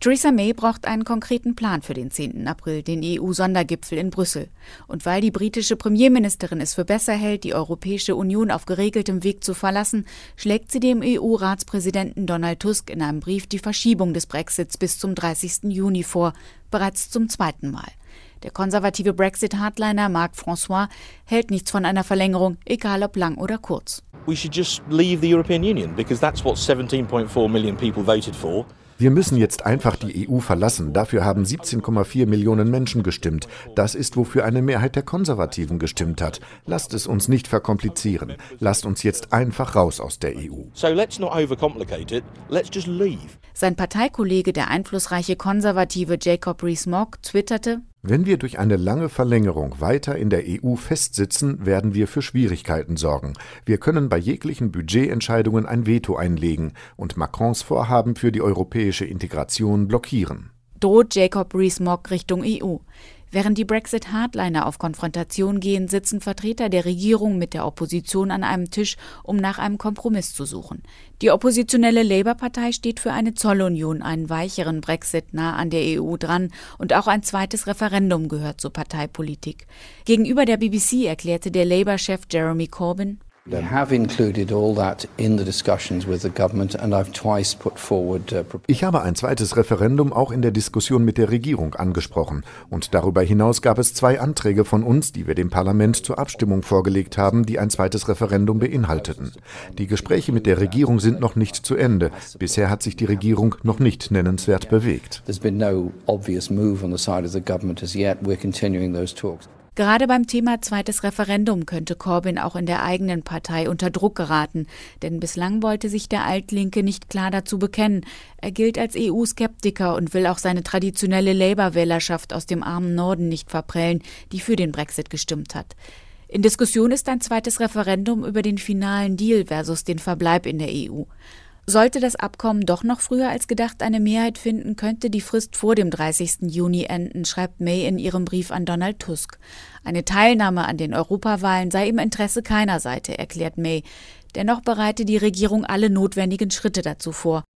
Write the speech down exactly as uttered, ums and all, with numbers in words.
Theresa May braucht einen konkreten Plan für den zehnten April, den E U-Sondergipfel in Brüssel. Und weil die britische Premierministerin es für besser hält, die Europäische Union auf geregeltem Weg zu verlassen, schlägt sie dem E U-Ratspräsidenten Donald Tusk in einem Brief die Verschiebung des Brexits bis zum dreißigsten Juni vor, bereits zum zweiten Mal. Der konservative Brexit-Hardliner Marc François hält nichts von einer Verlängerung, egal ob lang oder kurz. We should just leave the European Union, because that's what seventeen point four million people voted for. Wir müssen jetzt einfach die E U verlassen. Dafür haben siebzehn Komma vier Millionen Menschen gestimmt. Das ist, wofür eine Mehrheit der Konservativen gestimmt hat. Lasst es uns nicht verkomplizieren. Lasst uns jetzt einfach raus aus der E U. So let's not overcomplicate it. Let's just leave. Sein Parteikollege, der einflussreiche Konservative Jacob Rees-Mogg, twitterte: Wenn wir durch eine lange Verlängerung weiter in der E U festsitzen, werden wir für Schwierigkeiten sorgen. Wir können bei jeglichen Budgetentscheidungen ein Veto einlegen und Macrons Vorhaben für die europäische Integration blockieren. Droht Jacob Rees-Mogg Richtung E U. Während die Brexit-Hardliner auf Konfrontation gehen, sitzen Vertreter der Regierung mit der Opposition an einem Tisch, um nach einem Kompromiss zu suchen. Die oppositionelle Labour-Partei steht für eine Zollunion, einen weicheren Brexit nah an der E U dran, und auch ein zweites Referendum gehört zur Parteipolitik. Gegenüber der B B C erklärte der Labour-Chef Jeremy Corbyn: We have included all that in the discussions with the government and I've twice put forward uh, Ich habe ein zweites Referendum auch in der Diskussion mit der Regierung angesprochen. Und darüber hinaus gab es zwei Anträge von uns, die wir dem Parlament zur Abstimmung vorgelegt haben, die ein zweites Referendum beinhalteten. Die Gespräche mit der Regierung sind noch nicht zu Ende. Bisher hat sich die Regierung noch nicht nennenswert bewegt. There's been no obvious move on the side of the government as yet. We're continuing those talks. Gerade beim Thema zweites Referendum könnte Corbyn auch in der eigenen Partei unter Druck geraten, denn bislang wollte sich der Altlinke nicht klar dazu bekennen. Er gilt als E U-Skeptiker und will auch seine traditionelle Labour-Wählerschaft aus dem armen Norden nicht verprellen, die für den Brexit gestimmt hat. In Diskussion ist ein zweites Referendum über den finalen Deal versus den Verbleib in der E U. Sollte das Abkommen doch noch früher als gedacht eine Mehrheit finden, könnte die Frist vor dem dreißigsten Juni enden, schreibt May in ihrem Brief an Donald Tusk. Eine Teilnahme an den Europawahlen sei im Interesse keiner Seite, erklärt May. Dennoch bereite die Regierung alle notwendigen Schritte dazu vor.